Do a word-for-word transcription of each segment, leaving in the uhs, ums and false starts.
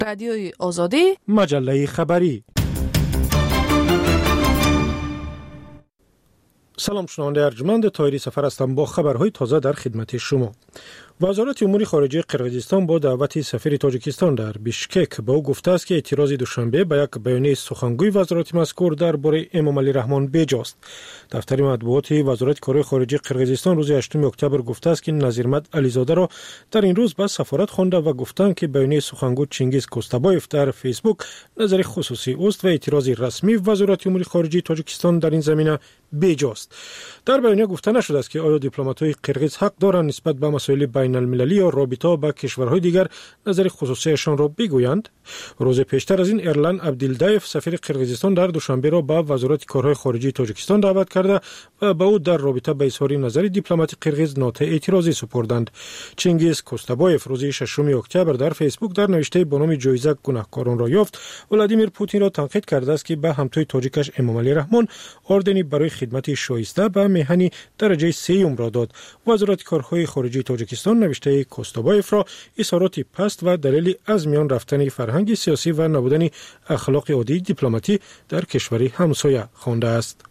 رادیوی آزادی، مجله خبری. سلام شنونده ارجمند، طاهری سفر هستم با خبرهای تازه در خدمت شما. وزارت امور خارجه قرقیزستان با دعوت سفیر تاجیکستان در بیشکک به او گفته است که اعتراض دوشنبه به یک بیانیه سخنگوی وزارت مذکور درباره امامعلی رحمان بیجاست. دفتر مطبوعات وزارت کارهای خارجه قرقیزستان روز هشتم اکتبر گفته است که نظیرمد علیزاده را در این روز به سفارت خوانده و گفتند که بیانیه سخنگوی چینگیز کوستابایف در فیسبوک نظر خصوصی است و اعتراض رسمی وزارت امور خارجه تاجیکستان در این زمینه بیجاست. در بیانیه گفته نشده است که آیا دیپلمات‌های قرقیز حق دارند نسبت به مسائل بین المللی یا رابطه با کشورهای دیگر نظر خصوصیشان را بگویند. روز پیشتر از این ارلن عبدالدایف سفیر قرقیزستان در دوشنبه را به وزارت کارهای خارجه تاجیکستان دعوت کرده و به او در رابطه با اظهار نظر دیپلمات قرقیز نوت اعتراضی سپردند. چینگیز کوستابایف روز ششم اکتبر در فیسبوک در نوشته با نام جایزه گناهکاران را یافت ولادیمیر پوتین را تنقید کرده است که به همتای تاجیکش امامعلی رحمان اردنی برای خدمت شایسته به میهنی درجه سیوم را داد. وزارت کارهای خارجه تاجیکستان نوشته کوستابایف را اظهارات پست و دلیل از میان رفتن فرهنگ سیاسی و نبودن اخلاق عادی دیپلماتی در کشوری همسایه خوانده است.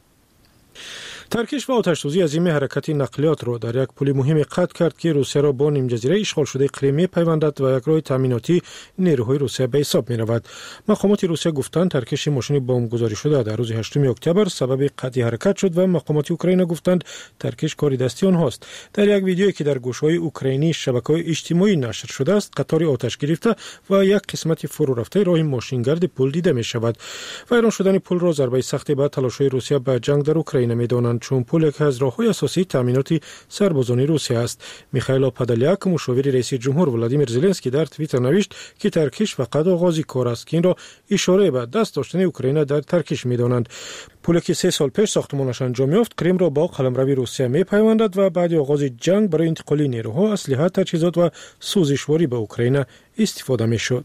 ترکش و آتش‌سوزی عظیم حرکت نقلیات را در یک پل مهم قطع کرد که روسیه را با نیم جزیره اشغال شده کریم می‌پیوندد و یک راه تامیناتی نیروهای روسیه به حساب می‌رود. مقامات روسیه گفتند ترکش ماشین بمبگذاری شده در روز هشتم اکتبر سبب قطع حرکت شد و مقامات اوکراین گفتند ترکش کار دستی آنهاست. در یک ویدیویی که در گوشه‌های اوکراینی شبکه‌های اجتماعی نشر شده است، قطار آتش گرفته و یک قسمت فرو رفته راه ماشینگرد پل دیده می‌شود. ویران شدن پل را ضربه سختی به تلاش‌های روسیه به جنگ در اوکراین می‌دانند، چون پل یک از راه‌های اساسی تامینات سربازان روسیه است. میخائیل پادلیاک مشاور رئیس جمهور ولادیمیر زلنسکی در توییتر نوشت که ترکش فقط آغاز کار است که این را اشاره به دست داشتن اوکراین در ترکش می‌دانند. پلی که سه سال پیش ساختمانش انجام یافت کریم را با قلمروی روسیه می‌پیوندد و بعد آغاز جنگ برای انتقال نیروها، اسلحه، تجهیزات و سوزشواری به اوکراین استفاده می‌شد.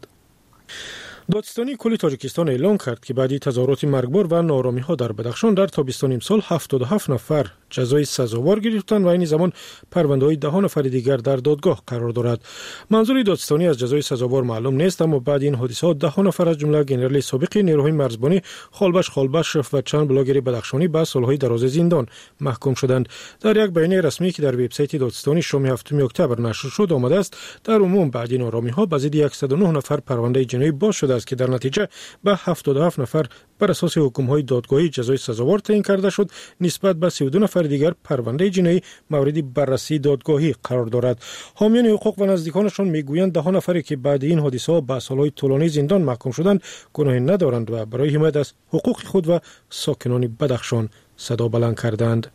دادستانی کل تاجیکستان اعلام کرد که بعد تظاهرات مرگبار و ناآرامی‌ها در بدخشان در تابستان امسال هفتاد و هفت نفر جزای سزاوار گرفتند و این زمان پرونده‌های ده نفر دیگر در دادگاه قرار دارد. منظور دادستانی از جزای سزاوار معلوم نیست، اما بعد این حادثات ده نفر از جمله ژنرال سابق نیروهای مرزبانی خالبش خالبشف و چند بلاگر بدخشانی به سالهای دراز زندان محکوم شدند. در یک بیانیه رسمی که در وبسایت دادستانی شام هفتم اکتبر نشر شد آمده است در عموم بعد این ناآرامی‌ها به ضد صد و نه نفر پرونده جنایی باز شده است که در نتیجه به هفتاد و هفت نفر بر اساس حکم‌های دادگاهی جزای سزاوار تعیین کرده شد. نسبت به سی و دو نفر دیگر پرونده جنایی مورد بررسی دادگاهی قرار دارد. حامیان حقوق و نزدیکانشان میگویند ده نفری که بعد این حادثه به سالهای طولانی زندان محکوم شدند گناهی ندارند و برای حمایت از حقوق خود و ساکنان بدخشان صدا بلند کردند.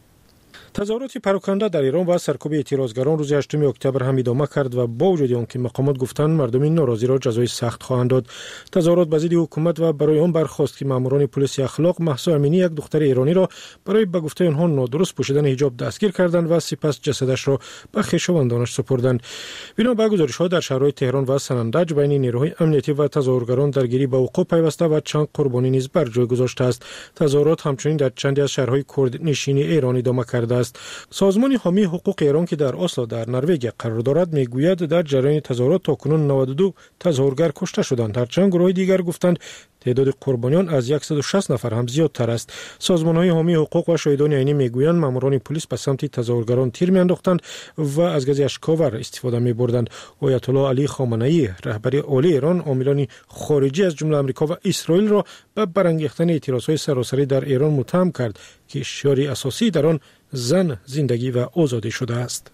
تظاهرات پراکنده در ایران و سرکوب اعتراضگران روز هشتم اکتبر هم ادامه کرد و با وجود آنکه مقامات گفتند مردم ناراضی را جزای سخت خواهند داد. تظاهرات به ضد حکومت و برای آن برخاست که ماموران پلیس اخلاق مهسا امینی یک دختر ایرانی را برای به گفته آنها نادرست پوشیدن حجاب دستگیر کردند و سپس جسدش را به خویشاوندانش سپردند. بنا به گزارش‌ها در شهرهای تهران و سنندج بین نیروهای امنیتی و تظاهرگران درگیری به وقوع پیوسته و چند قربانی نیز بر جای گذاشته است. تظاهرات همچنین در چندی از شهرهای کرد نشین ایران ادامه کرده است. سازمان حامی حقوق ایران که در اسلو در نروژ قرار دارد میگوید در جریان تظاهرات تاکنون نود و دو تظاهرگر کشته شدند. هرچند گروه دیگر گفتند تعداد قربانیان از صد و شصت نفر هم زیادتر است. سازمان‌های حامی حقوق و شاهدان عینی میگویند ماموران پلیس به سمت تظاهرگران تیر میانداختند و از گاز اشک‌آور استفاده می‌بردند. آیت الله علی خامنه‌ای رهبر عالی ایران عاملان خارجی از جمله آمریکا و اسرائیل را به برانگیختن اعتراضات سراسری در ایران متهم کرد که شعار اساسی در آن زن، زندگی و آزادی شده است.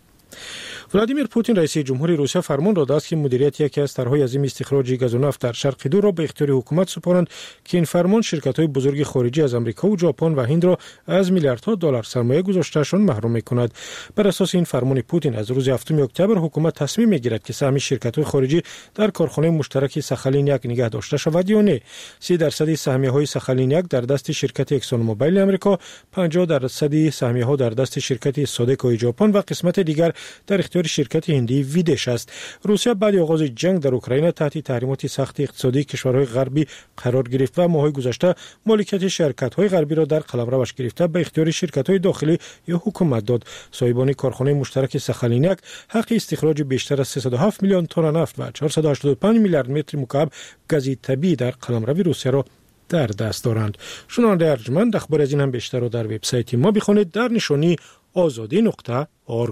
ولادیمیر پوتین رئیس جمهوری روسیه فرمان داده است که مدیریت یکی از طرح‌های عظیم استخراج گاز و نفت در شرق دور را به اختیار حکومت سپارند که این فرمان شرکت‌های بزرگ خارجی از آمریکا و ژاپن و هند را از میلیاردها دلار سرمایه گذاشتهشان محروم می‌کند. بر اساس این فرمان پوتین از روز هفتم اکتبر حکومت تصمیم می‌گیرد که سهم شرکت‌های خارجی در کارخانه مشترک ساخالین یک نگه داشته شود یا نه. سی درصد سهمیه‌های ساخالین یک در دست شرکت اکسون موبایل آمریکا، پنجاه درصد سهمیه‌ها در دست شرکت سودکو ژاپن و قسمت دیگر در اختیار شرکت هندی ویدش است. روسیه بعد آغاز جنگ در اوکراین تحت تحریمات سخت اقتصادی کشورهای غربی قرار گرفت و ماه‌های گذشته مالکیت شرکت‌های غربی را در قلمروش گرفته به اختیار شرکت‌های داخلی یا حکومت داد. صاحبان کارخانه مشترک سخالینک حق استخراج بیشتر از سیصد و هفت میلیون تن نفت و چهارصد و هشتاد و پنج میلیارد متر مکعب گاز طبیعی در قلمرو روسیه را در دست دارند. شنونده ارجمند اخبار از این هم بیشتر رو در وبسایت ما بخونید در نشانی آزادی نقطه اورگ.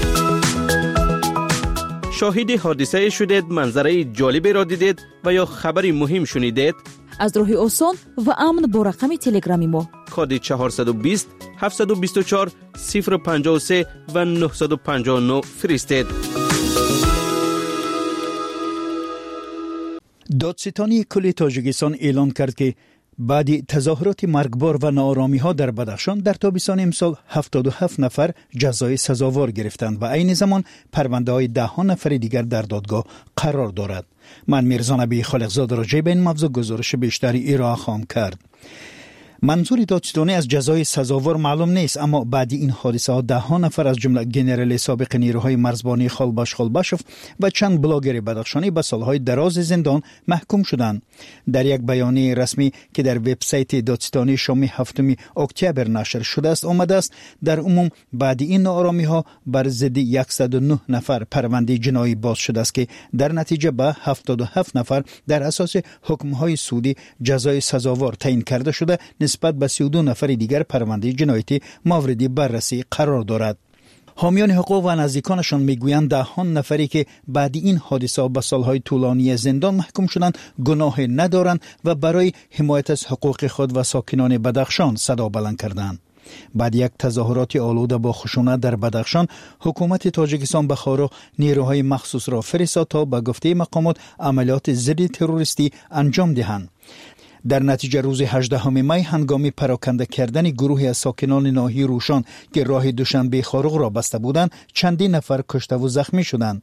شاهد حادثه شدید، منظره جالبی را دیدید و یا خبری مهم شنیدید؟ از راه آسان و امن با رقم تلگرامی ما کد چهارصد و بیست هفتصد و بیست و چهار صفر پنجاه و سه و نهصد و پنجاه و نه فرستید. دادستانی کل تاجیکستان اعلان کرد که بعد تظاهرات مرگبار و ناآرامی ها در بدخشان در تابستان امسال هفتاد و هفت نفر جزای سزاوار گرفتند و عین زمان پرونده های ده ها نفر دیگر در دادگاه قرار دارد. من میرزا نبی خالقزاده راجع به این موضوع گزارش بیشتری ارائه خواهم کرد. منظور دادستانی از جزای سزاوار معلوم نیست، اما بعد این حادثه ها ده ها نفر از جمله گنرال سابق نیروهای مرزبانی خالباش خالباشف و چند بلاگر بدخشانی به سالهای دراز زندان محکوم شدند. در یک بیانیه رسمی که در وبسایت دادستانی شامی هفتم اکتبر نشر شده است آمده است در عموم بعد این ناآرامی ها بر ضد صد و نه نفر پرونده جنایی باز شده است که در نتیجه به هفتاد و هفت نفر در اساس حکم های سودی جزای سزاوار تعیین کرده شده، نسبت به سی و دو نفر دیگر پرونده جنایتی مورد بررسی قرار دارد. حامیان حقوق و نزدیکانشان میگویند ده ها نفری که بعد این حادثه به سالهای طولانی زندان محکوم شدند گناه ندارند و برای حمایت از حقوق خود و ساکنان بدخشان صدا بلند کردند. بعد یک تظاهرات آلوده با خشونت در بدخشان، حکومت تاجیکستان به خارا نیروهای مخصوص را فرستاد تا به گفته مقامات عملیات ضد تروریستی انجام دهند. در نتیجه روز هجدهم می هنگام پراکنده کردن گروهی از ساکنان ناحیه روشان که راه دوشنبه خارق را بسته بودند، چندین نفر کشته و زخمی شدند.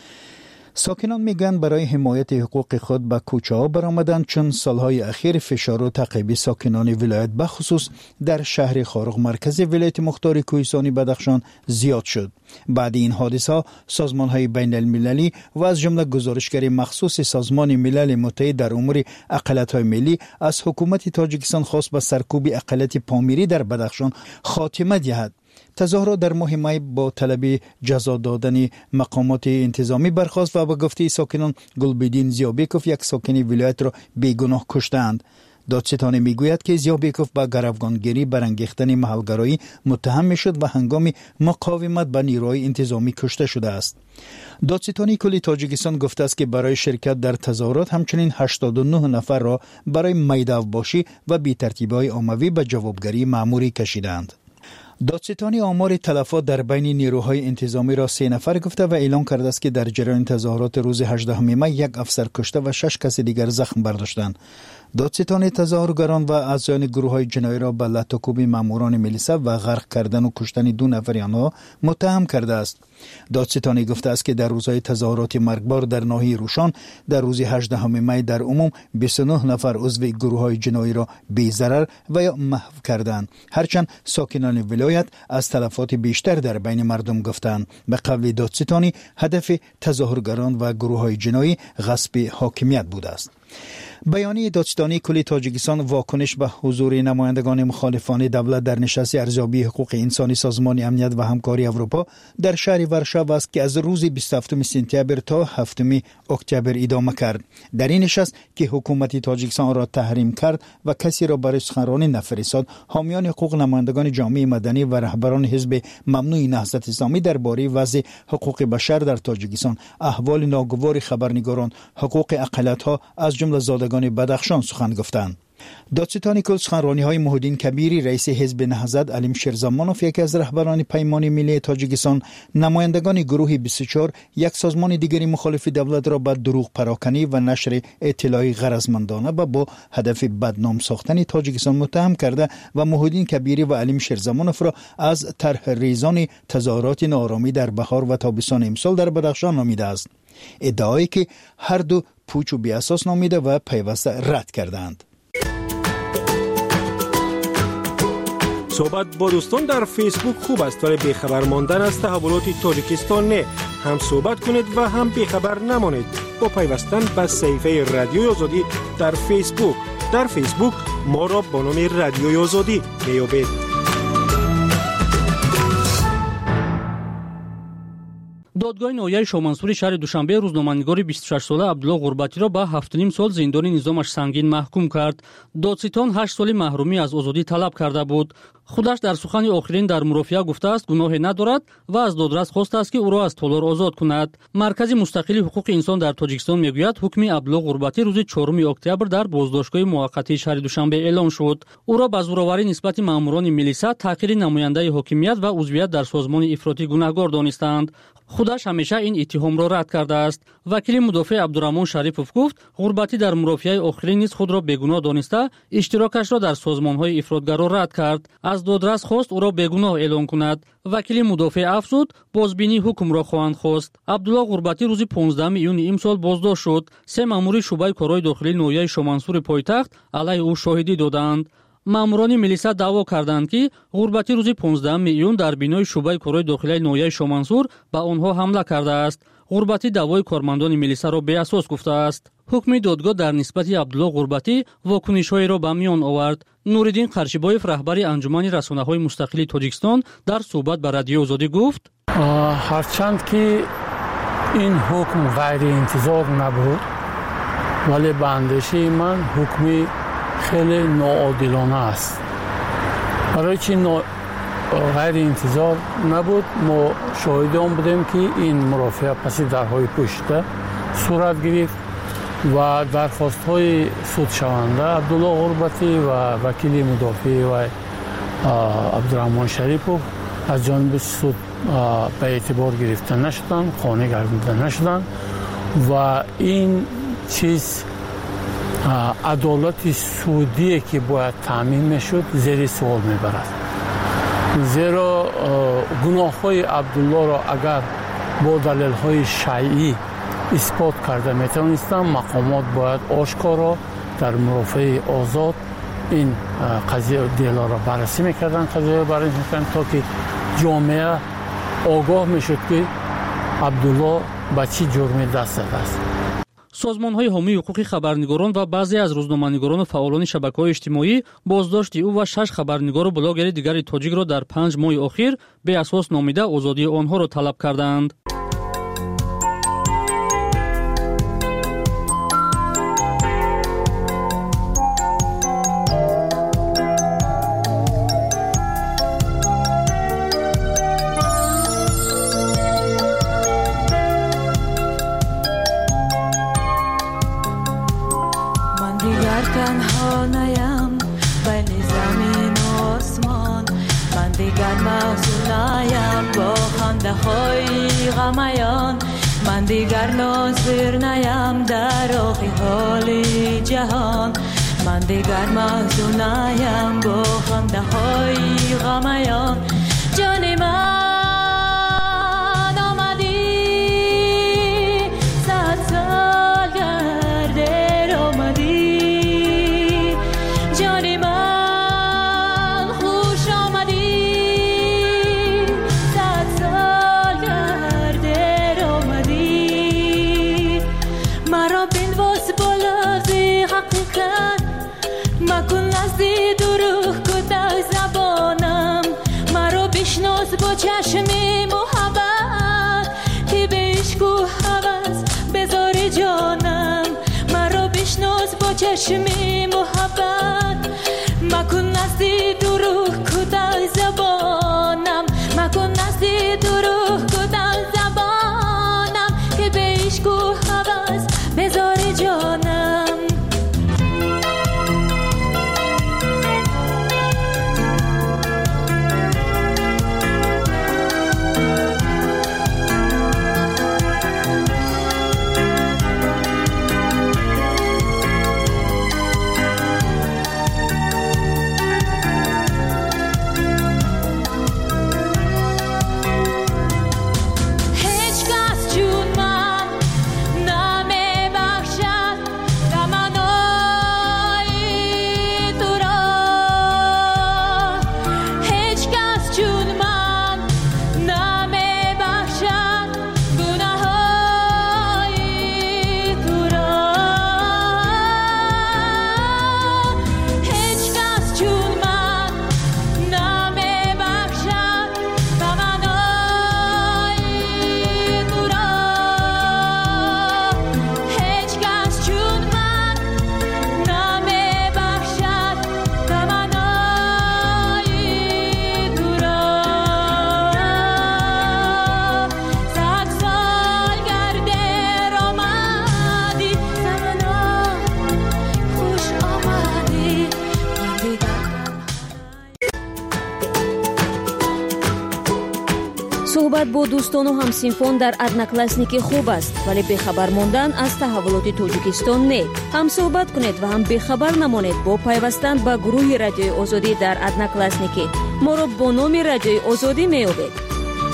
ساکنان میگن برای حمایت حقوق خود به کوچه ها برآمدند، چون سالهای اخیر فشار و تعقیب ساکنان ولایت به خصوص در شهر خارق مرکز ولایت مختار کوهستانی بدخشان زیاد شد. بعد این حادثه سازمان های بین المللی و از جمله گزارشگر مخصوص سازمان ملل متحد در امور اقلیت های ملی از حکومت تاجیکستان خواست به سرکوب اقلیت پامیری در بدخشان خاتمه دهد. تظاهرات در ماه می با طلب جزا دادن مقامات انتظامی برخاست و به گفته ساکنان گلبدین زیابیکوف یک ساکن ولایت را بیگناه کشتند. دادستانی میگوید که زیابیکوف با گروگانگیری برانگیختن محلگرایی متهم میشد و هنگام مقاومت به نیروهای انتظامی کشته شده است. دادستانی کل تاجیکستان گفته است که برای شرکت در تظاهرات همچنین هشتاد و نه نفر را برای میدان‌باشی و بی‌ترتیبی‌های عمومی به جوابگری مأموری کشیدند. دادستانی آمار تلفات در بین نیروهای انتظامی را سه نفر گفته و اعلام کرده است که در جریان تظاهرات روز هجدهم می یک افسر کشته و شش کس دیگر زخم برداشتند. دادستانی تظاهرگران و اعضای گروه‌های جنایی را به لطاکوب ماموران ملیسه و غرق کردن و کشتن دو نفر آنها متهم کرده است. دادستانی گفته است که در روزهای تظاهرات مرگبار در ناحیه روشان در روز هجدهم می در عموم بیست و نه نفر عضو گروه‌های جنایی را بی‌ضرر و یا محو کردند، هرچند ساکنان ولایت از تلفات بیشتر در بین مردم گفتند. به قول دادستانی هدف تظاهرگران و گروه‌های جنایی غصب حاکمیت بوده است. بیانیه دادستانی کل تاجیکستان واکنش به حضور نمایندگان مخالفان دولت در نشست ارزیابی حقوق انسانی سازمان امنیت و همکاری اروپا در شهر ورشو است که از روز بیست و هفتم سپتامبر تا هفتم اکتبر ادامه کرد. در این نشست که حکومت تاجیکستان را تحریم کرد و کسی را برای سخنرانی نفرستاد، حامیان حقوق، نمایندگان جامعه مدنی و رهبران حزب ممنوع نهضت اسلامی درباره وضع حقوق بشر در تاجیکستان، احوال ناگوار خبرنگاران، حقوق اقلیت‌ها از جمله زادگان بدخشان سخن گفتند. دادستانی کل سخنرانی‌های محیدین کبیری، رئیس حزب نهضت، علیم شیرزمانوف، یکی از رهبران پیمان ملی تاجیکستان، نمایندگان گروه بیست و چهار، یک سازمان دیگری مخالف دولت را به دروغ پراکنی و نشر اطلاعی غرضمندانه و با هدف بدنام ساختن تاجیکستان متهم کرده و محیدین کبیری و علیم شیرزمانوف را از طرح ریزان تظاهرات ناآرامی در بهار و تابستان امسال در بدخشان نامیده است. ادعایی که هر دو پوچ و بی اساس نامیده و پیوسته رد کردند. صحبت با دوستان در فیسبوک خوب است، ولی بیخبر ماندن از تحولات تاجیکستان نه. هم صحبت کنید و هم بیخبر نمانید با پیوستن به صفحه رادیوی آزادی در فیسبوک. در فیسبوک ما را با نام رادیوی آزادی میابید. دادگاه ناحیه شامنصور شهر دوشنبه روزنامه‌نگار بیست و شش ساله عبدالله غربتی را به هفت و نیم سال زندان نظامش سنگین محکوم کرد. دادستان هشت سال محرومی از آزادی طلب کرده بود. خودش در سخن آخرین در مرافعه گفته است گناهی ندارد و از دادرس خواسته است که او را از تالار آزاد کند. مرکز مستقل حقوق انسان در تاجیکستان میگوید حکم عبدالله غربتی روز چهارم اکتبر در بازداشتگاه موقتی شهر دوشنبه اعلام شد. او را به زورآوری نسبت ماموران ملیسا، تحقیر نماینده حاکمیت و عضویت در سازمان افراطی گناهکار دانستند. خودش همیشه این اتهام را رد کرده است. وکیل مدافع عبدالرحمن شریفوف گفت غربتی در مرافعه آخرین نیز خود را بیگناه دانسته اشتراکش را در سازمان‌های افراطگرا رد کرد. از دادرس خواست او را بیگناه اعلام کند. وکیل مدافع افزود بازبینی حکم را خواهند خواست. عبدالله غربتی روز پانزدهم ایون امسال بازداشت شد. سه مأمور شعبه کارهای داخلی ناحیه شامنصور پایتخت علیه او شاهدی دادند. ماموران ملیسا دعوا کردند که غربتی روز پانزدهم ایون در بینای شعبه کارهای داخلی ناحیه شامنصور به آنها حمله کرده است. غربتی دعوای کارمندان ملیسا را بی اساس گفته است. حکم دادگاه در نسبت عبدالله غربتی واکنش‌های را به میان آورد. نوریدین قرشیبایف رهبر انجمن رسانه‌های مستقل تاجیکستان در صحبت با رادیو آزادی گفت هرچند که این حکم غیر انتظار نبود ولی به اندیشه من حکمی خیلی ناعادلانه است. برای چی نا... غیر انتظار نبود؟ ما شاهدان بودیم که این مرافعه پس درهای پشته صورت گرفت و درخواست های سود شونده عبدالله غربتی و وکیل مدافع و عبدالرحمن شریفوف از جانب سود به اعتبار گرفته نشدن، خانه گردیده نشدن و این چیز عدالت سودی که باید تامین میشد زیر سوال میبرد. زیرا گناه های عبدالله را اگر با دلیل های شیعی اثبات کرده میتونستن مقامات باید آشکارا در مرافعه آزاد این قضیه دیلا را بررسی میکردن، قضیه را بررسی میکردن تا که جامعه آگاه میشد که عبدالله به چی جرمی دست زده است. سازمان‌های حامی حقوق خبرنگاران و بعضی از روزنامه‌نگاران و فعالان شبکه‌های اجتماعی بازداشت او و شش خبرنگار و بلاگر دیگر تاجیک را در پنج ماه اخیر به اساس نامیده آزادی آنها را طلب کردند. من دیگر ناظر نیم در آخی حال جهان، من دیگر محزون نیم با خنده های غمیان. جان من آمدی صد سال گرده آمدی، جان من خوش آمدی صد سال گرده آمدی. مرا بنواز بالا زی حقیقت مکن نزدی دروغ کده زبانم، مرا بشناس با چشم محبت که به عشق و هوس بذار جانم، مرا بشناس با چشم محبت مکن نزدی دروغ کده زبانم، مکن نزدی دروغ کده زبانم که به عشق و هوس بذار جانم. صحبت با دوستان و همسینفان در ادناکلاسنیکی خوب است، ولی بخبر موندن از تحولات تاجیکستان نه. هم صحبت کنید و هم بخبر نمانید با پیوستن به گروه رادیوی آزادی در ادناکلاسنیکی. ما را با نام رادیوی آزادی می‌یابید.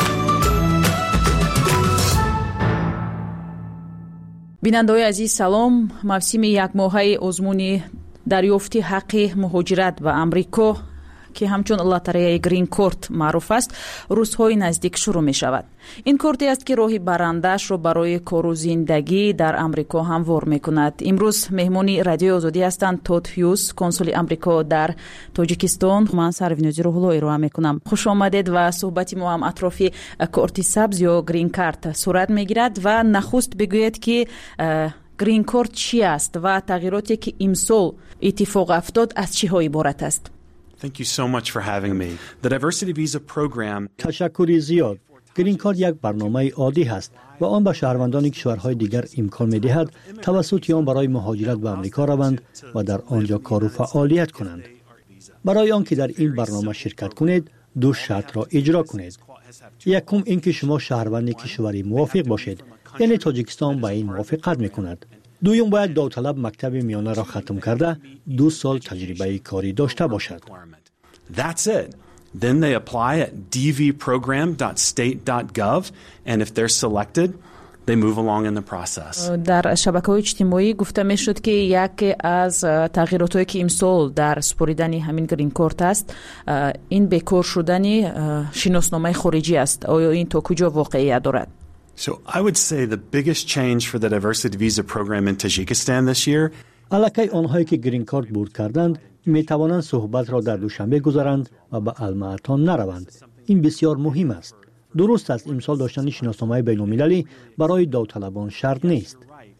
بیننده‌های عزیز سلام. موسم یک ماهه آزمون دریافتی حق مهاجرت به امریکا که همچون لاتاری گرین کارت معروف است روزهای نزدیک شروع می شود. این کارتی است که راهی برندش را برای کار و زندگی در امریکا هموار می کند. امروز مهمانی رادیو آزادی هستند تود هیوز، کنسول امریکا در تاجیکستان. من سروینوزی روح‌الله ارائه می کنم. خوش آمدید و صحبت ما هم اطراف کارت سبز یا گرین کارت صورت می گیرد و نخست بگویید که گرین کارت چی است و تغییراتی که امسال اتفاق افتاد از چی ها عبارت است. Thank you so much for having me. The Diversity Visa Program. تشکر زیاد. گرین کارت یک برنامه عادی است و آن به شهروندان کشورهای دیگر امکان می‌دهد توسط آن برای مهاجرت به آمریکا روند و در آنجا کار و فعالیت کنند. برای آنکه در این برنامه شرکت کنید، دو شرط را اجرا کنید. یکم اینکه شما شهروند کشوری موافق باشید، یعنی تاجیکستان با این موافقت می‌کند. دویم باید داوطلب مکتب میانه را ختم کرده دو سال تجربه کاری داشته باشد. That's it. Then they apply at d v program dot state dot gov and if they're selected they move along in the process. در شبکه‌های اجتماعی گفته می‌شد که یکی از تغییراتی که امسال در سپردن همین گرین کارت است این بکار شدن شناسنامه خارجی است. آیا این تا کجا واقعیت دارد؟ So I would say the biggest change for the Diversity Visa Program in Tajikistan this year. الکی آنهایی که گرین کارت برد کردند می توانند صحبت را در دوشنبه گذارند و به المعتان نروند. این بسیار مهم است. درست است امسال داشتن شناسنامه بین‌المللی برای داوطلبان شرط نیست.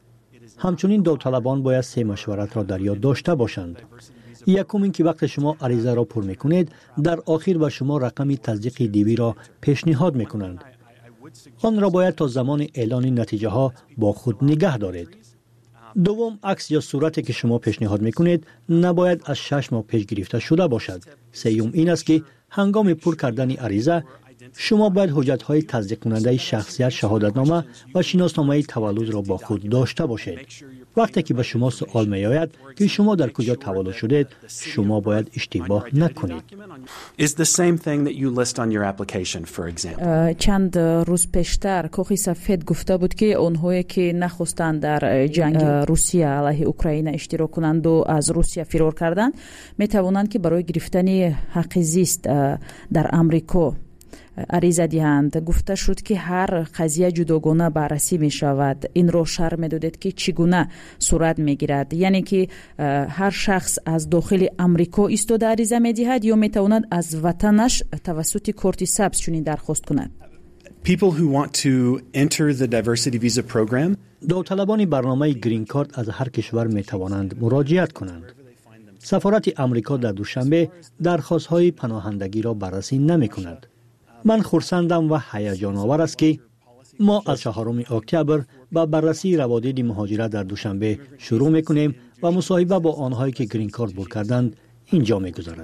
همچنین داوطلبان باید سه مشورت را در یاد داشته باشند. یکم این که وقت شما عریضه را پر می‌کنید در آخر به شما رقم تصدیق دیوی را پیشنهاد می‌کنند. آن را باید تا زمان اعلان نتیجه ها با خود نگه دارید. دوم، عکس یا صورتی که شما پیشنهاد میکنید نباید از شش ماه پیش گرفته شده باشد. سوم این است که هنگام پر کردن عریضه شما باید حجت های تصدیق کننده شخصیت، شهادتنامه و شناسنامه تولد را با خود داشته باشید. وقتی که به شما سوال می آید که شما در کجا تولد شدید، شما باید اشتباه نکنید. Is the same thing that you list on your application, for example. چند روز پیشتر کاخ سفید گفته بود که آنهایی که نخواستند در جنگ روسیه علیه اوکراین اشتراک کنند و از روسیه فرار کردند می توانند که برای گرفتن حق زیست در امریکا عریضه دهند. گفته شد که هر قضیه جداگانه بررسی می شود. این را شرح می دادید که چگونه صورت می گیرد، یعنی که هر شخص از داخل امریکا ایستاده عریضه می دهد یا می تواند از وطنش توسط کارت سبز چنین درخواست کند. People who want to enter the Diversity Visa Program. داوطلبان برنامه گرین کارت از هر کشور می توانند مراجعت کنند. سفارت امریکا در دوشنبه درخواست‌های پناهندگی را بررسی نمی کند. من خرسندم و هیجان آور است که ما از چهارم اکتبر با بررسی روابط مهاجرت در دوشنبه شروع میکنیم و مصاحبه با آنهایی که گرین کارت برد کردند اینجا میگذرد.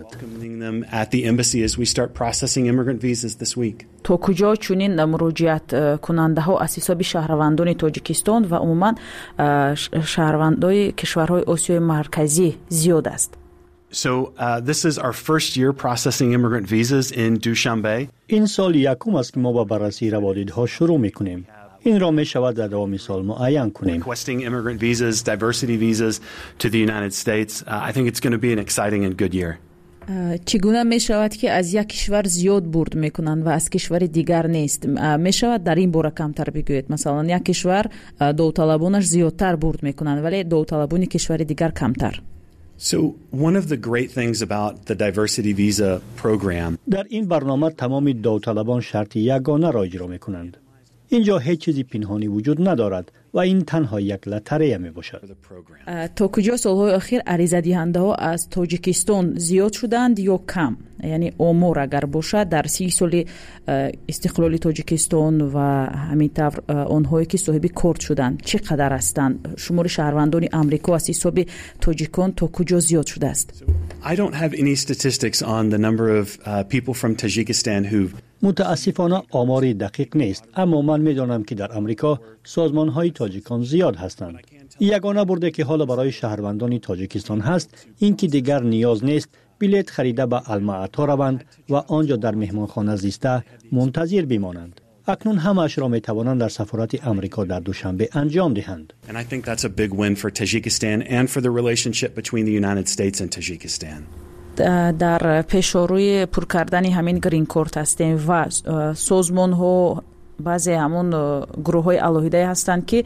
تا کجا چنین مراجعت کننده ها از حساب شهروندان تاجیکستان و عموما شهروندان کشورهای آسیای مرکزی زیاد است؟ So uh, this is our first year processing immigrant visas in Dushanbe. این سال یکم است که ما با بررسی روابط ها شروع میکنیم. این را می شود در دوام سال معین کنیم. Requesting immigrant visas, diversity visas to the United States. Uh, I think it's going to be an exciting and good year. چگونه می شود که از یک کشور زیاد برد میکنند و از کشور دیگر نیست؟ می شود در این باره کمتر بگویید؟ مثلا یک کشور داوطلبانش زیادتر برد میکنند ولی داوطلبان کشور دیگر کمتر. So one of the great things about the Diversity Visa Program. در این برنامه تمام داوطلبان شرط یگانه را اجرا میکنند. اینجا هیچ چیزی پنهانی وجود ندارد و این تنها یک لتریه می باشد. تا کجا سالهای اخیر عریضه دهنده ها از تاجیکستان زیاد شدند یا کم؟ یعنی آمار اگر باشد در سی سال استقلال تاجیکستان و همینطور آنهایی که صاحب کارت شدند چقدر هستند؟ شمار شهروندان امریکا از حساب تاجیکان تا کجا زیاد شده است؟ I don't have any statistics on the number of uh, people from Tajikistan who've متاسفانه آماری دقیق نیست، اما من می‌دانم که در آمریکا سازمان‌های تاجیکان زیاد هستند. یگانه برده که حالا برای شهروندان تاجیکستان هست اینکه دیگر نیاز نیست بلیط خریده به الماتا روند و آنجا در مهمانخانه زیسته منتظر بمانند. اکنون همه‌اش را می‌توانند در سفارت آمریکا در دوشنبه انجام دهند. And I think that's a big win for Tajikistan and for the relationship between the United States and Tajikistan. در پیشروی پر کردن همین گرین کارت هستیم و سازمان ها بعضی همون گروه های الهیده هستند که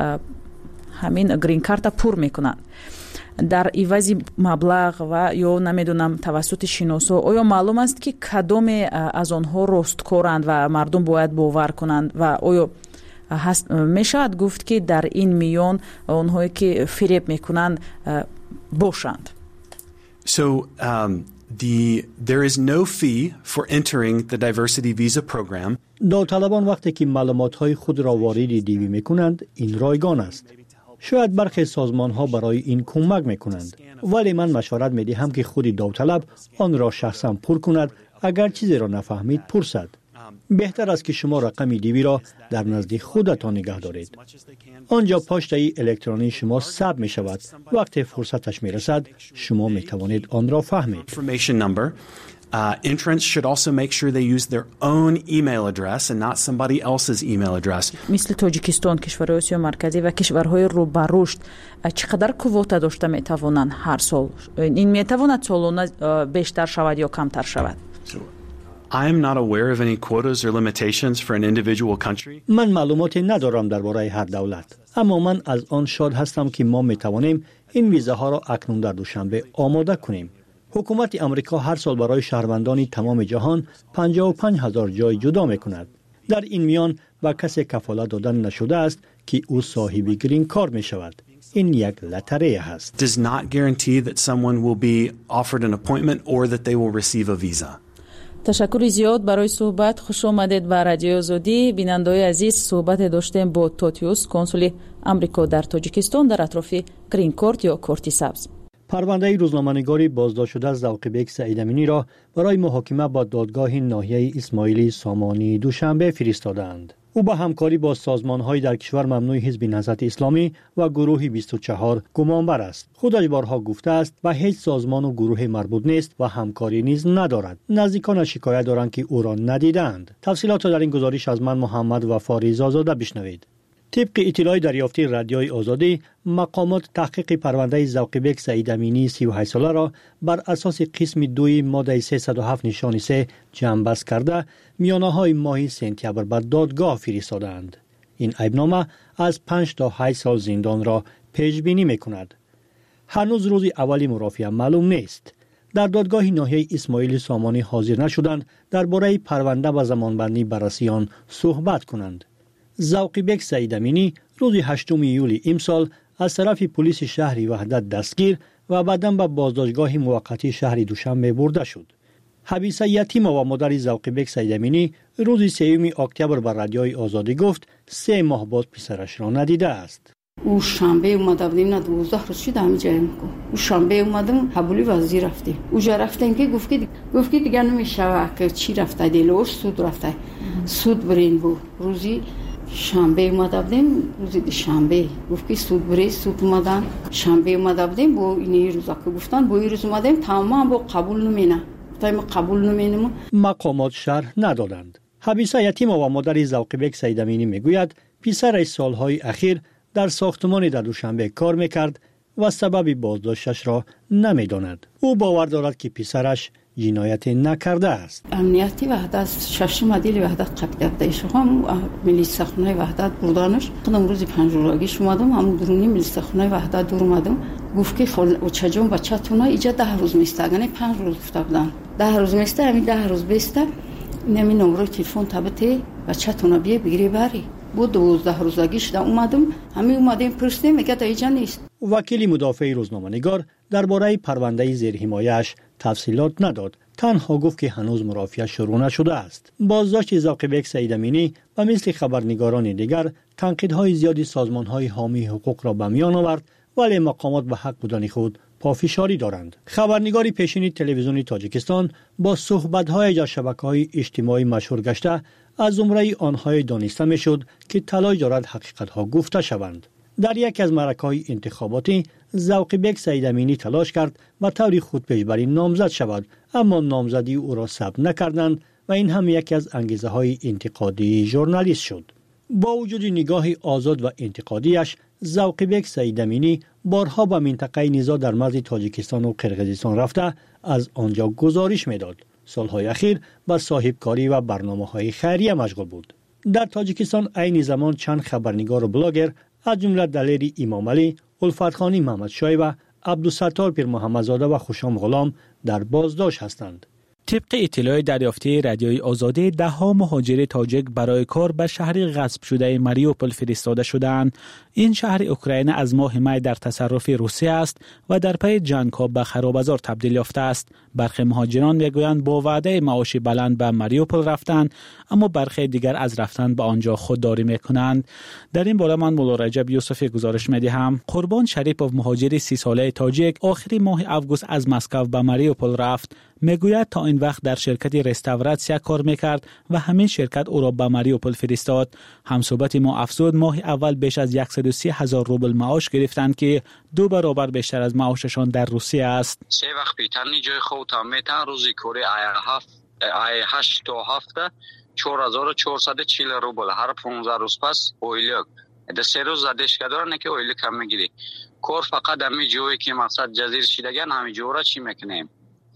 همین گرین کارت پر میکنند. در عوض مبلغ و یا نمیدونم توسط شناسا آیا معلوم است که کدام از آنها راستکارند و مردم باید باور کنند و آیا میشود گفت که در این میان آنهایی که فریب میکنند باشند؟ So um, the there is no fee for entering the diversity visa program. داوطلبان وقتی که معلومات‌های خود را وارد دیوی می‌کنند این رایگان است. شاید برخی سازمان‌ها برای این کمک می‌کنند، ولی من مشورت می‌دهم که خود داوطلب آن را شخصاً پر کند. اگر چیزی را نفهمید پرسد. بهتر است که شما رقم دیوی را در نزد خودتان نگه دارید. آنجا پاشته الکترونی شما ثبت می شود. وقتی فرصتش می رسد شما می توانید آن را فهمید. Uh, entrants should also make sure they use their own email address and not somebody else's email address. مثل تاجیکستان، کشورهای آسیا مرکزی و کشورهای رو به رشد چقدر کواتا داشته می توانند هر سال؟ این می تواند سالانه بیشتر شود یا کمتر شود؟ I am not aware of any quotas or limitations for an individual country. من معلوماتی ندارم درباره هر دولت، اما من از آن شاد هستم که ما می توانیم این ویزاها را اکنون در دوشنبه آماده کنیم. حکومت امریکا هر سال برای شهروندان تمام جهان پنجاه و پنج هزار جای جدا می کند. در این میان با کسی کفالت دادن نشده است که او صاحب گرین کارت می شود. این یک لتریه هست. Does not guarantee that someone will be offered an appointment or that they will receive a visa. تشکر زیاد برای صحبت. خوش آمدید به رادیو آزادی. بینندگان عزیز، صحبت داشتیم با توتیوس، کنسول آمریکا در تاجیکستان در اطراف گرین کارت یا کارت سبز. پرونده روزنامه‌نگاری بازداشت شده ذوقی‌بک سعید امینی را برای محاکمه با دادگاه ناحیه اسماعیلی سامانی دوشنبه فرستادند. او با همکاری با سازمان‌های در کشور ممنوع حزب نهضت اسلامی و گروه بیست و چهار گمانبر است. خودش بارها گفته است و هیچ سازمان و گروه مربوط نیست و همکاری نیز ندارد. نزدیکانش شکایت دارند که او را ندیدند. تفصیلات در این گزارش از من محمد وفاری زازاده بشنوید. طبق اطلاع دریافتی رادیوی آزادی، مقامات تحقیق پرونده ذوقی‌بک سعید امینی سی و هشت ساله را بر اساس قسم دوی ماده سیصد و هفت نشان سه جمع‌بست کرده میانه‌های ماه سپتامبر بر دادگاه فرستادند. این عیبنامه از پنج تا هشت سال زندان را پیش بینی می‌کند. هنوز روز اولی مرافعه معلوم نیست. در دادگاه ناحیه اسماعیلی سامانی حاضر نشدند درباره پرونده و زمانبندی بررسی آن صحبت کنند. ذوقی‌بک سعید امینی روز هشتم ایولی امسال از طرف پلیس شهر وحدت دستگیر و بعداً به بازداشتگاه موقتی شهر دوشنبه برده شد. حبیسه یتیم و مادر ذوقی‌بک سعید امینی روز سوم اکتبر بر رادیوی آزادی گفت سه ماه بعد پسرش را ندیده است. او شنبه اومده بودیم، نه دوازده روز شد همه جای میگو. او شنبه اومدم حبولی وزیر رفتیم. اوجا رفتیم که گفت که گفت که دیگه نمیشه که چی رفته دیلوش سود رفته. سود برین بود. روزی شنبه اومده بودیم، روز شنبه گفت که سود بری سود اومدن. شنبه اومده بودیم با این روزا که گفتن با این روز اومدیم تمام با قبول نمینه. تایم قبول نمینم. مقامات شرح ندادند. حبیسه یتیم و مادر ذوقی‌بک سعید امینی میگوید پسرش سالهای اخیر در ساختمانی در دوشنبه کار میکرد و سبب بازداشتش را نمیداند. او باور دارد که پسرش جنایت نکرده است. امنیتی وحدت ششم عدیل وحدت قبیلت دایش هم ملی سخنای وحدت بردانش. خودم روز پنجروزگیش اومدم، همون درونی ملی سخنای وحدت دور اومدم. گفت که خل و چجون بچه‌تون اینجا ده روز میسته، یعنی پنج روز گفته بودن. ده روز میسته، همین ده روز بیسته. نمی نمره تلفن تبته بچه‌تون بیا بگیری بری. بود دوازده روزگیش دا اومدم، همین اومدیم پرسیدیم میگه تا اینجا نیست. وکیل مدافع روزنامه‌نگار درباره پرونده زیر حمایه‌اش تفصیلات نداد. تنها گفت که هنوز مرافعه شروع نشده است. بازداشت ذوقی‌بک سعید امینی و مثل خبرنگاران دیگر تنقیدهای زیادی سازمان‌های حامی حقوق را به میان آورد، ولی مقامات به حق بودن خود پافشاری دارند. خبرنگار پیشین تلویزیون تاجیکستان با صحبت‌های در شبکه‌های اجتماعی مشهور گشته از زمره آنهای دانسته می‌شد که تلاش دارد حقیقت‌ها گفته شوند. در یک از معرکه‌های انتخاباتی ذوق‌بک سیدامینی تلاش کرد و طوری خودپیشبری نامزد شود، اما نامزدی او را ثبت نکردند و این هم یکی از انگیزه‌های انتقادی ژورنالیست شد. با وجود نگاه آزاد و انتقادیش، ذوق‌بک سیدامینی بارها به منطقه نزاع در مرز تاجیکستان و قرقیزستان رفته از آنجا گزارش می‌داد. سالهای اخیر به صاحبکاری و برنامه‌های خیریه مشغول بود. در تاجیکستان عین زمان چند خبرنگار و بلاگر از جمله دلیر امام علی، الفتخانی محمد شای و عبدالستار پیر محمدزاده و خوشام غلام در بازداشت هستند. طبق اطلاع دریافتی رادیوی آزادی، ده ها مهاجر تاجیک برای کار به شهر غصب شده ماریوپول فرستاده شدند. این شهر اوکراین از ماه می در تصرف روسیه است و در پی جنگ‌ها به خراب‌بازار تبدیل یافته است. برخی مهاجران میگویند با وعده معاش بلند به ماریوپول رفتند، اما برخی دیگر از رفتن به آنجا خودداری میکنند. در این باره من مولا رجب یوسفی گزارش میدهم. قربان شریپوف، مهاجر سی ساله تاجیک، آخری ماه اوگوست از مسکو به ماریوپول رفت. میگوید تا این وقت در شرکت رستوراسیون کار میکرد و همین شرکت او را به ماریوپول فرستاد. همصحبت ما افزود ماه اول بیش از صد و سی هزار روبل معاش گرفتند که دو برابر بیشتر از معاششان در روسیه است. سه وقت پیترنی جای خود تا میتن روزی کوری آی هفت آی هشت تا هفته چهار هزار و چهارصد و چهل روبل هر پانزده روز پس اویلیک ده سه روز زدش کدارن که اویلیک کم میگیری. کار فقط همی جوی که مقصد جزیر شدگن همی جورا چی میکنیم؟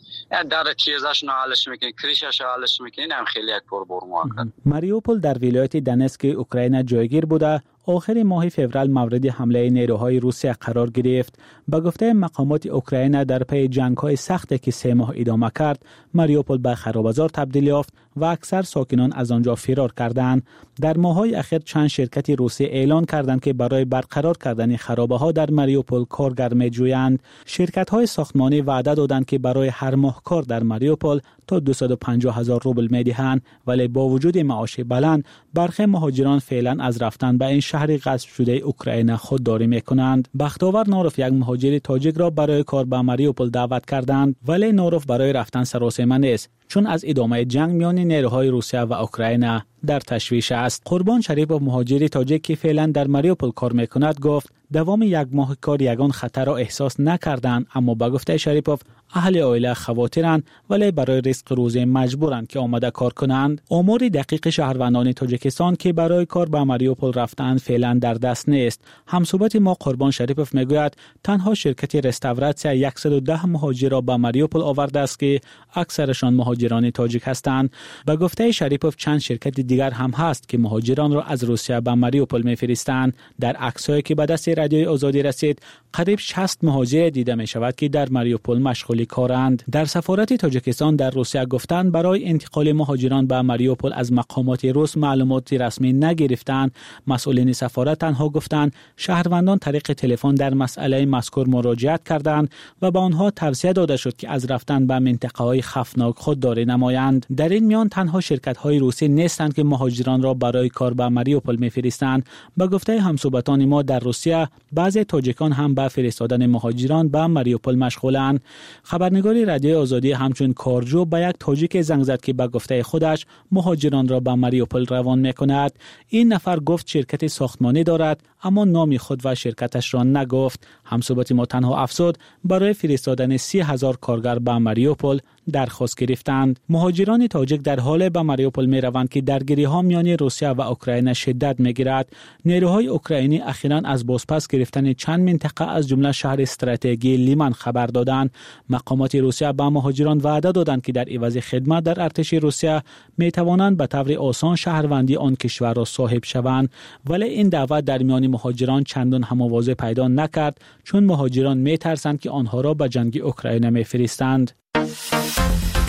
در چیزاش نهالش میکنه، کریشش نهالش میکنه، هم خیلی یک پر برمو. ماریوپول در ولایت دونتسک اوکراین جایگیر بوده. آخر ماه فوریه مورد حمله نیروهای روسیه قرار گرفت. به گفته مقامات اوکراین در پی جنگ‌های سختی که سه ماه ادامه کرد، ماریوپول به خراب‌بازار تبدیل یافت و اکثر ساکنان از آنجا فرار کردند. در ماه‌های اخیر چند شرکت روسی اعلان کردند که برای برقرار کردن خرابه‌ها در ماریوپول کارگر می‌جویند. شرکت‌های ساختمانی وعده دادند که برای هر ماه کار در ماریوپول تا دویست و پنجاه هزار روبل می‌دهند، ولی با وجود معاش بلند، برخی مهاجران فعلا از رفتن به این شهر غصب شده اوکراین خودداری می‌کنند. بختاور نوروف یک مهاجر تاجیک را برای کار به ماریوپول دعوت کردند، ولی نوروف برای رفتن سراسیمه نیست، چون از ادامه جنگ میان نیروهای روسیه و اوکراین در تشویش است. قربان شریپوف، مهاجر تاجیک که فعلا در ماریوپول کار میکند، گفت دوام یک ماه کار یگان خطر را احساس نکردند، اما به گفته شریپوف اهل عائله خواترند ولی برای رزق روزی مجبورند که آمده کار کنند. آمار دقیق شهروندان تاجیکستان که برای کار به ماریوپول رفتند فعلا در دست نیست. همصحبت ما قربان شریپوف میگوید تنها شرکت رستوراسیون صد و ده مهاجر را به ماریوپول آورده است که اکثرشان مهاجران تاجیک هستند. به گفته شریپوف چند شرکت دیگر هم هست که مهاجران را از روسیه به ماریوپول میفرستند. در عکس‌هایی که به دست رادیوی آزادی رسید، قریب شصت مهاجر دیده می شود که در ماریوپول مشغول کارند. در سفارت تاجیکستان در روسیه گفتند برای انتقال مهاجران به ماریوپول از مقامات روس معلومات رسمی نگرفتند. مسئولین سفارت تنها گفتند شهروندان طریق تلفن در مسئله مذکور مراجعت کردند و به آنها توصیه داده شد که از رفتن به منطقه‌های خطرناک خودداری نمایند. در این میان تنها شرکت‌های روسی نیستند که مهاجران را برای کار به ماریوپول می‌فرستند. به گفته همصحبتان ما در روسیه، بعضی تاجیکان هم به فرستادن مهاجران به ماریوپول مشغولند. خبرنگار رادیوی آزادی همچون کارجو به یک تاجیک زنگ زد که به گفته خودش مهاجران را به ماریوپول روان می‌کند. این نفر گفت شرکت ساختمانی دارد، اما نام خود و شرکتش را نگفت. همصحبت ما تنها افزود برای فرستادن سی هزار کارگر به ماریوپول درخواست گرفتند. مهاجران تاجیک در حال به ماریوپول می روند که درگیری‌ها میان روسیه و اوکراین شدت می‌گیرد. نیروهای اوکراینی اخیراً از بازپس گرفتن چند منطقه از جمله شهر استراتژی لیمان خبر دادند. مقامات روسیه به مهاجران وعده دادند که در عوض خدمت در ارتش روسیه می توانند به طور آسان شهروندی آن کشور را صاحب شوند، ولی این دعوت در میان مهاجران چندان هم‌آوازی پیدا نکرد، چون مهاجران می ترسند که آنها را به جنگ اوکراین می‌فرستند.